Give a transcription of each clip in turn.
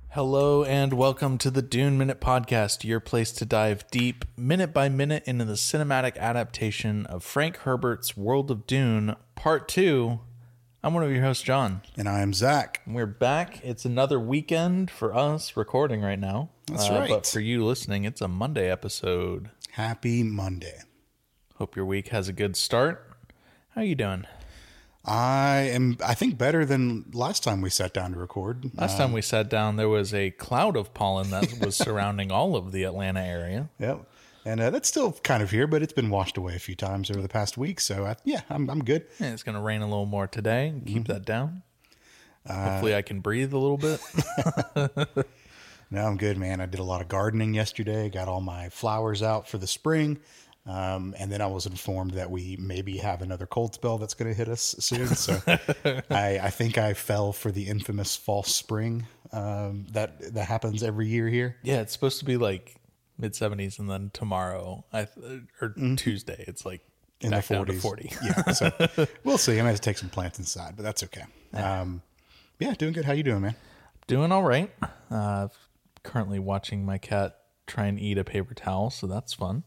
Hello and welcome to the Dune Minute Podcast, your place to dive deep, minute by minute, into the cinematic adaptation of Frank Herbert's World of Dune, Part 2. I'm one of your hosts, John. And I'm Zach. We're back. It's another weekend for us recording right now. That's right. But for you listening, it's a Monday episode. Happy Monday. Hope your week has a good start. How are you doing? I think, better than last time we sat down to record. Last time we sat down, there was a cloud of pollen that was surrounding all of the Atlanta area. Yep. And that's still kind of here, but it's been washed away a few times over the past week. So, I'm good. Yeah, it's going to rain a little more today. Keep that down. Hopefully I can breathe a little bit. No, I'm good, man. I did a lot of gardening yesterday. Got all my flowers out for the spring. And then I was informed that we maybe have another cold spell that's going to hit us soon. So I think I fell for the infamous false spring that happens every year here. Yeah, it's supposed to be like mid-70s, and then tomorrow Tuesday, it's like In the back down to 40s. 40. Yeah, so we'll see. I'm going to have to take some plants inside, but that's okay. Yeah, doing good. How you doing, man? Doing all right. Currently watching my cat try and eat a paper towel, so that's fun.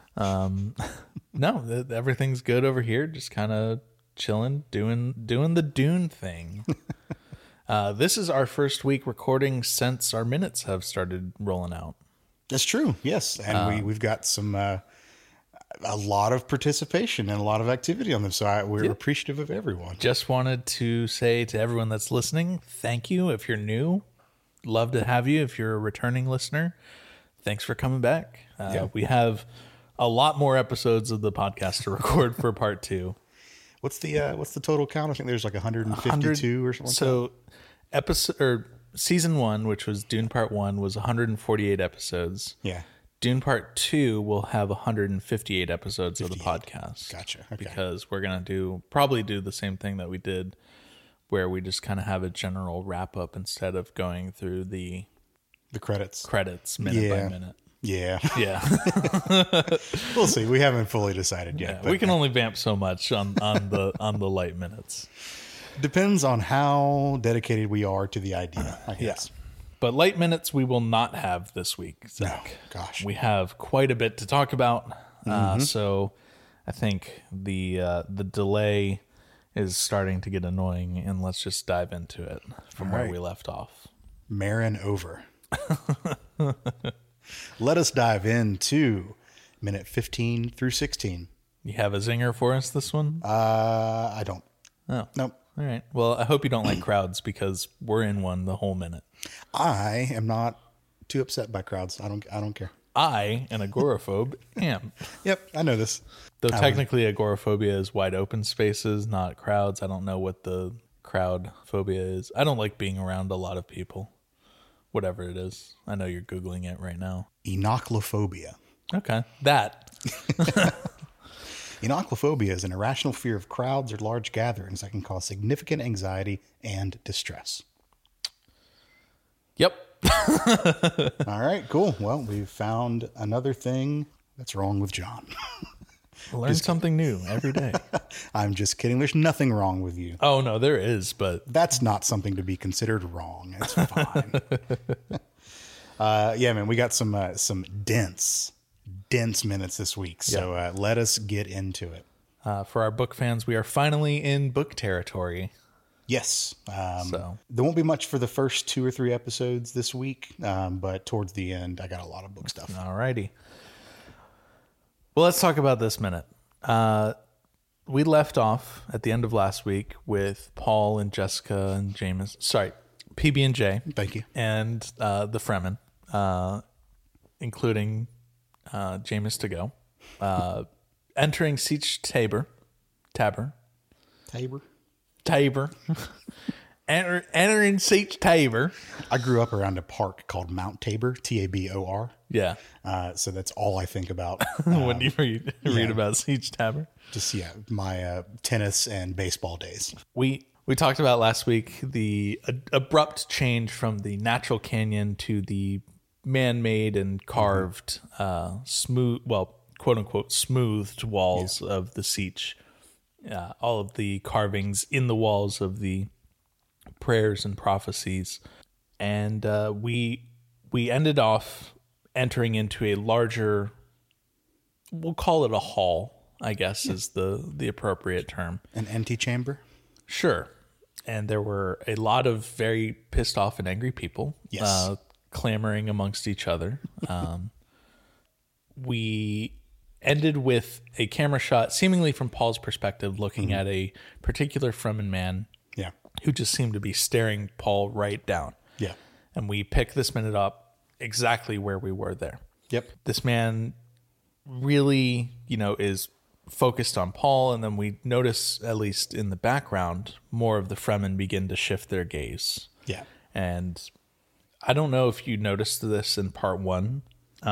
No, everything's good over here. Just kind of chilling, doing the Dune thing. This is our first week recording since our minutes have started rolling out. That's true. Yes, and we've got some a lot of participation and a lot of activity on them. So we're appreciative of everyone. Just wanted to say to everyone that's listening, thank you. If you're new, love to have you. If you're a returning listener, thanks for coming back. We have a lot more episodes of the podcast to record for part 2. What's the total count? I think there's like 152 or something. So season 1, which was Dune Part 1, was 148 episodes. Yeah. Dune Part 2 will have 158 episodes of the podcast. Gotcha. Okay. Because we're going to probably do the same thing that we did, where we just kind of have a general wrap up instead of going through the credits minute by minute. Yeah. Yeah. We'll see. We haven't fully decided yet. We can only vamp so much on the light minutes. Depends on how dedicated we are to the idea, I guess. Yeah. But light minutes we will not have this week, Zach. No, gosh. We have quite a bit to talk about. So I think the delay is starting to get annoying, and let's just dive into it from where we left off. Marin over. Let us dive into minute 15 through 16. You have a zinger for us this one? I don't. Oh. Nope. All right. Well, I hope you don't like crowds, because we're in one the whole minute. I am not too upset by crowds. I don't care. I, an agoraphobe, am. Yep, I know this. Though technically agoraphobia is wide open spaces, not crowds. I don't know what the crowd phobia is. I don't like being around a lot of people. Whatever it is. I know you're Googling it right now. Enochlophobia. Okay. That. Enochlophobia is an irrational fear of crowds or large gatherings that can cause significant anxiety and distress. Yep. All right, cool. Well, we've found another thing that's wrong with John. Learn something new every day. I'm just kidding. There's nothing wrong with you. Oh, no, there is, but... That's not something to be considered wrong. It's fine. Yeah, man, we got some dense minutes this week. So let us get into it. For our book fans, we are finally in book territory. Yes. So there won't be much for the first 2 or 3 episodes this week, but towards the end, I got a lot of book stuff. All righty. Well, let's talk about this minute. We left off at the end of last week with Paul and Jessica and PB&J. Thank you. And the Fremen, including Jamis to go, entering Sietch Tabor. Entering Sietch Tabor. I grew up around a park called Mount Tabor, Tabor. Yeah. So that's all I think about when you read about Sietch Tabor. Just my tennis and baseball days. We talked about last week the abrupt change from the natural canyon to the man-made and carved, smooth, well, quote unquote, smoothed walls of the Sietch. All of the carvings in the walls of the prayers and prophecies and we ended off entering into a larger, we'll call it a hall, I guess is the appropriate term. An antechamber? Sure. And there were a lot of very pissed off and angry people clamoring amongst each other. We ended with a camera shot, seemingly from Paul's perspective, looking at a particular Fremen man who just seemed to be staring Paul right down. Yeah. And we picked this minute up exactly where we were there. Yep. This man really, is focused on Paul, and then we notice, at least in the background, more of the Fremen begin to shift their gaze. Yeah. And I don't know if you noticed this in part 1,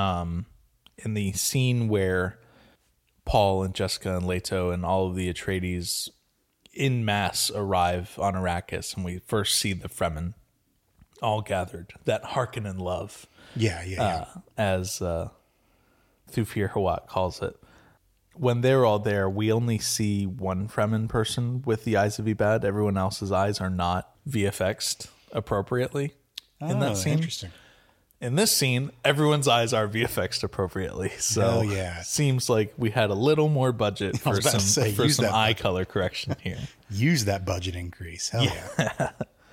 in the scene where Paul and Jessica and Leto and all of the Atreides in mass arrive on Arrakis, and we first see the Fremen all gathered, that Harkonnen love. As Thufir Hawat calls it. When they're all there, we only see one Fremen person with the eyes of Ebad. Everyone else's eyes are not VFX'd appropriately in that scene. Interesting. In this scene, everyone's eyes are VFX'd appropriately. So seems like we had a little more budget for some eye color correction here. Use that budget increase. Hell yeah.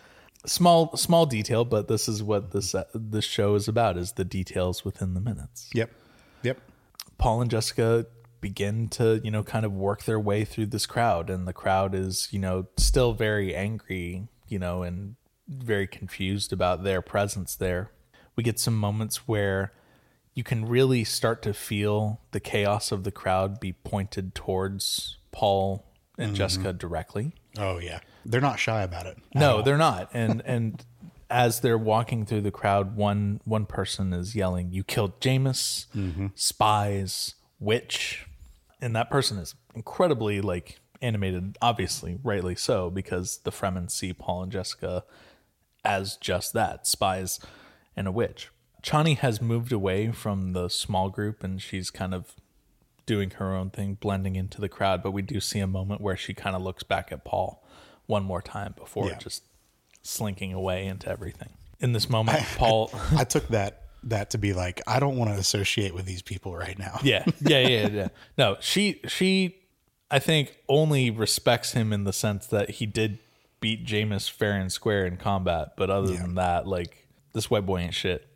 Small detail, but this is what this show is about, is the details within the minutes. Yep. Paul and Jessica begin to, kind of work their way through this crowd, and the crowd is, still very angry, and very confused about their presence there. We get some moments where you can really start to feel the chaos of the crowd be pointed towards Paul and Jessica directly. Oh yeah. They're not shy about it. No, they're not. And as they're walking through the crowd, one person is yelling, "You killed Jameis, spies, witch." And that person is incredibly animated, obviously, rightly so, because the Fremen see Paul and Jessica as just that, spies and a witch. Chani has moved away from the small group, and she's kind of doing her own thing, blending into the crowd. But we do see a moment where she kind of looks back at Paul one more time before just slinking away into everything. In this moment, Paul... I took that to be like, I don't want to associate with these people right now. Yeah. No, she, I think, only respects him in the sense that he did beat Jameis fair and square in combat. But other than that, this white boy ain't shit.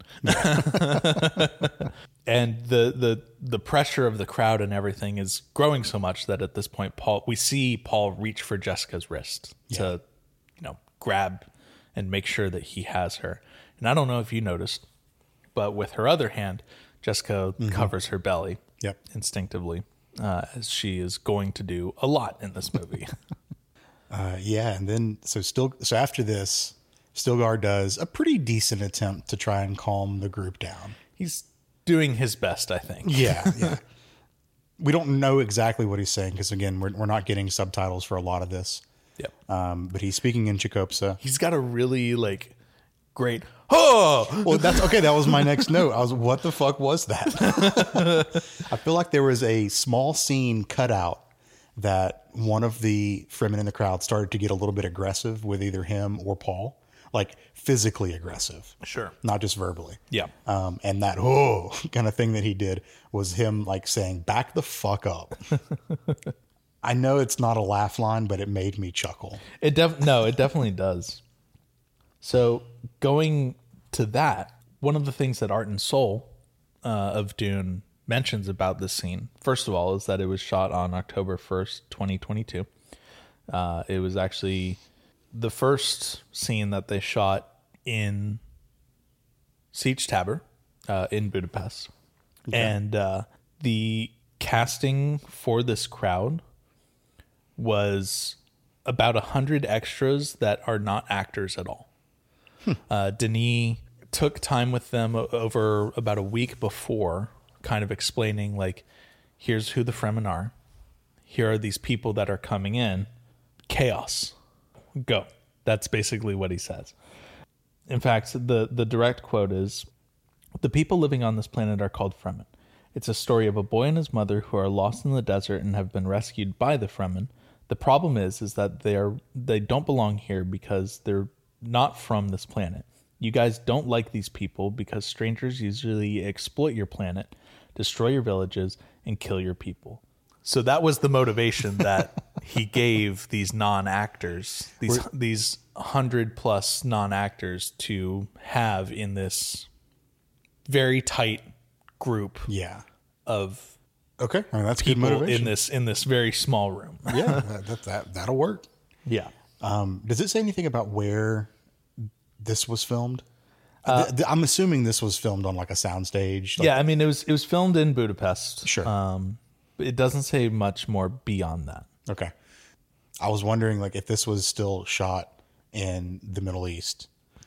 And the pressure of the crowd and everything is growing so much that at this point, we see Paul reach for Jessica's wrist to, grab and make sure that he has her. And I don't know if you noticed, but with her other hand, Jessica covers her belly instinctively, as she is going to do a lot in this movie. And then so after this, Stilgar does a pretty decent attempt to try and calm the group down. He's doing his best, I think. Yeah. We don't know exactly what he's saying because, again, we're not getting subtitles for a lot of this. Yep. But he's speaking in Chicopsa. He's got a really great. Oh, well, that was my next note. I was, what the fuck was that? I feel like there was a small scene cut out that one of the Fremen in the crowd started to get a little bit aggressive with either him or Paul. Physically aggressive. Sure. Not just verbally. Yeah. And that, kind of thing that he did was him saying, back the fuck up. I know it's not a laugh line, but it made me chuckle. It definitely does. So going to that, one of the things that Art and Soul of Dune mentions about this scene, first of all, is that it was shot on October 1st, 2022. It was actually the first scene that they shot in Siege Tabor in Budapest. Okay. And the casting for this crowd was about 100 extras that are not actors at all. Denis took time with them over about a week before, kind of explaining, here's who the Fremen are. Here are these people that are coming in. Chaos. Go. That's basically what he says. In fact, the direct quote is, "The people living on this planet are called Fremen. It's a story of a boy and his mother who are lost in the desert and have been rescued by the Fremen. The problem is that they don't belong here because they're not from this planet. You guys don't like these people because strangers usually exploit your planet, destroy your villages, and kill your people. So that was the motivation that he gave these non-actors, these 100+ non-actors to have in this very tight group of okay. I mean, that's good people motivation. in this very small room. Yeah, that'll work. Yeah. Does it say anything about where this was filmed? I'm assuming this was filmed on like a soundstage. Like, Yeah, I mean it was filmed in Budapest. Sure. It doesn't say much more beyond that. Okay. I was wondering like if this was still shot in the Middle East.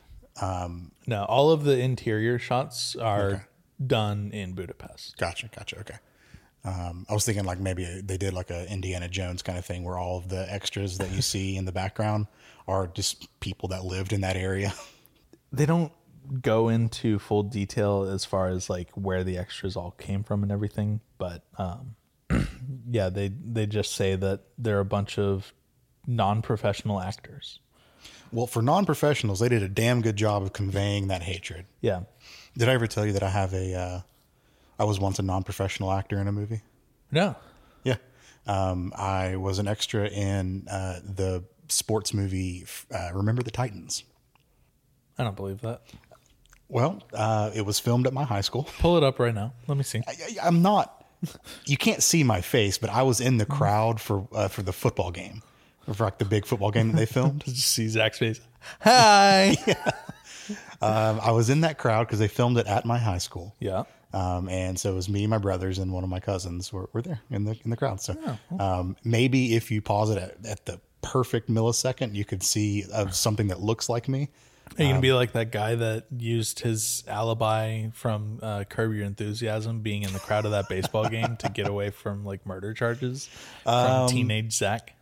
No, all of the interior shots are done in Budapest. Gotcha. Okay. I was thinking like maybe they did like a Indiana Jones kind of thing where all of the extras that you see in the background are just people that lived in that area. They don't go into full detail as far as like where the extras all came from and everything, but yeah, they just say that they're a bunch of non-professional actors. Well, for non-professionals, they did a damn good job of conveying that hatred. Yeah. Did I ever tell you that I have I was once a non-professional actor in a movie? No. Yeah. I was an extra in the sports movie, Remember the Titans. I don't believe that. Well, it was filmed at my high school. Pull it up right now. Let me see. I'm not, you can't see my face, but I was in the crowd for the football game. For like the big football game that they filmed. Just see Zach's face. Hi. I was in that crowd because they filmed it at my high school. Yeah. And so it was me, my brothers, and one of my cousins were there in the crowd. So maybe if you pause it at the perfect millisecond, you could see something that looks like me. Are you going to be like that guy that used his alibi from Curb Your Enthusiasm being in the crowd of that baseball game to get away from like murder charges from teenage Zach?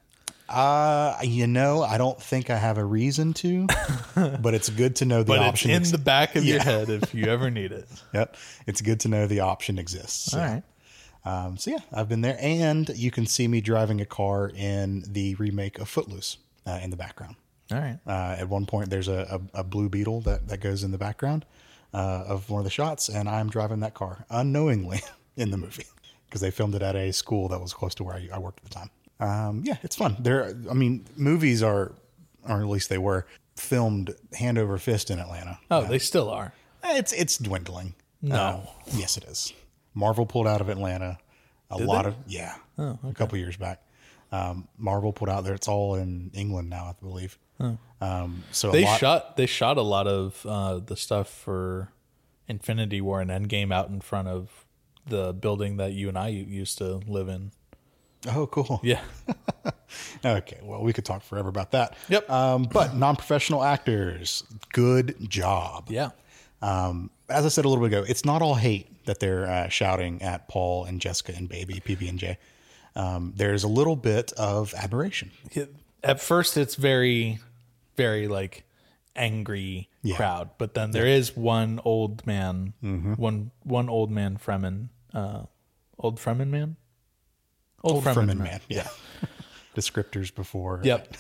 I don't think I have a reason to, but it's good to know the option. It's in the back of your head if you ever need it. Yep. It's good to know the option exists. So. All right. So yeah, I've been there, and you can see me driving a car in the remake of Footloose in the background. All right. At one point, there's a Blue Beetle that goes in the background of one of the shots, and I'm driving that car unknowingly in the movie because they filmed it at a school that was close to where I worked at the time. Yeah, it's fun. Movies are, or at least they were, filmed hand over fist in Atlanta. Oh, they still are. It's dwindling. No. Yes, it is. Marvel pulled out of Atlanta. A couple years back. Marvel pulled out there. It's all in England now, I believe. So they shot a lot of the stuff for Infinity War and Endgame out in front of the building that you and I used to live in. Oh, cool. Yeah. Okay. Well, we could talk forever about that. Yep. But non-professional actors, good job. Yeah. As I said a little bit ago, it's not all hate that they're shouting at Paul and Jessica and Baby, PB&J. There's a little bit of admiration. At first, it's very, very like angry crowd, but then there is one old man, one old man Fremen, old Fremen man. Old Fremen man. Yeah. Descriptors before. Yep.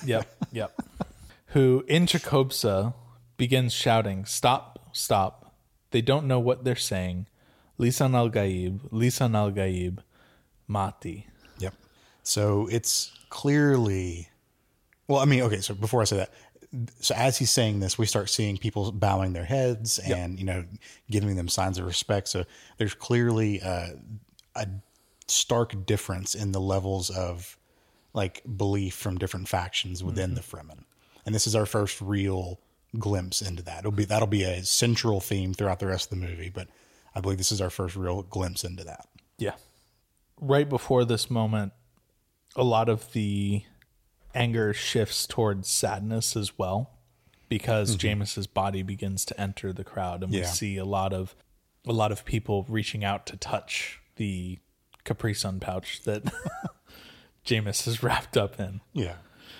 Who in Chakobsa begins shouting, "Stop, stop. They don't know what they're saying. Lisan al-Gaib, Mati." Yep. So it's clearly, well, I mean, okay. So before I say that, so as he's saying this, we start seeing people bowing their heads and, giving them signs of respect. So there's clearly a stark difference in the levels of like belief from different factions within the Fremen. And this is our first real glimpse into that. That'll be a central theme throughout the rest of the movie, but I believe this is our first real glimpse into that. Yeah. Right before this moment, a lot of the anger shifts towards sadness as well, because Jameis's body begins to enter the crowd, and we see a lot of people reaching out to touch the Capri Sun pouch that Jameis is wrapped up in. Yeah.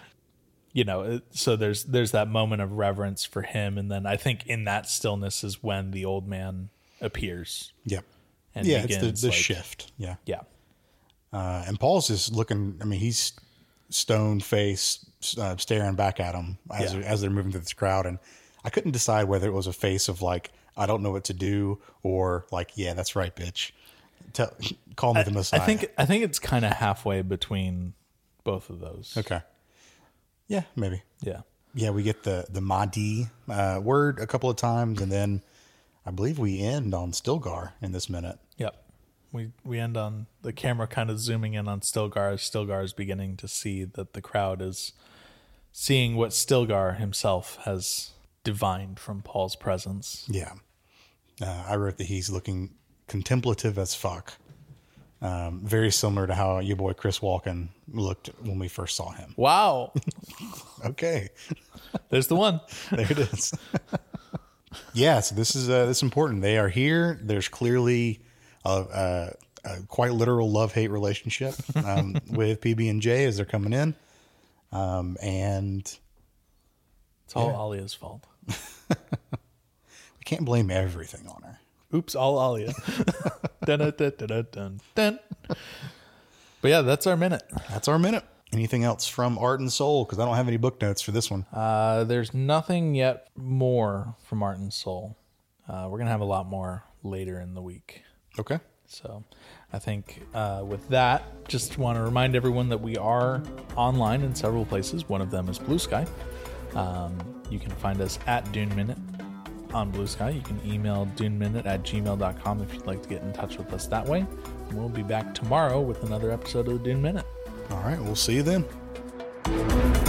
So there's that moment of reverence for him, and then I think in that stillness is when the old man appears. Yep. And begins, it's the shift. Yeah. Yeah. And Paul's just looking, I mean, he's stone faced, staring back at him as they're moving through this crowd. And I couldn't decide whether it was a face of like, I don't know what to do, or like, yeah, that's right, bitch. Call me the Messiah. I think it's kind of halfway between both of those. Okay. Yeah, maybe. Yeah. Yeah, we get the Mahdi word a couple of times, and then I believe we end on Stilgar in this minute. Yep. We end on the camera kind of zooming in on Stilgar. Stilgar is beginning to see that the crowd is seeing what Stilgar himself has divined from Paul's presence. Yeah. I wrote that he's looking contemplative as fuck. Very similar to how your boy Chris Walken looked when we first saw him. Wow. Okay. There's the one. There it is. Yeah, so this is important. They are here. There's clearly a quite literal love-hate relationship with PB&J as they're coming in. And it's all Alia's fault. We can't blame everything on her. Oops, all Alia. Dun, dun, dun, dun, dun, dun. But yeah, that's our minute. That's our minute. Anything else from Art and Soul? Because I don't have any book notes for this one. There's nothing yet more from Art and Soul. We're going to have a lot more later in the week. Okay. So I think with that, just want to remind everyone that we are online in several places. One of them is Blue Sky. You can find us at Dune Minute on Blue Sky. You can email duneminute@gmail.com if you'd like to get in touch with us that way. And we'll be back tomorrow with another episode of the Dune Minute. All right. We'll see you then.